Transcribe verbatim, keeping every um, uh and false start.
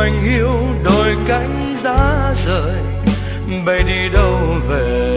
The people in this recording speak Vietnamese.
tình yêu đôi cánh giá rời bay đi đâu về.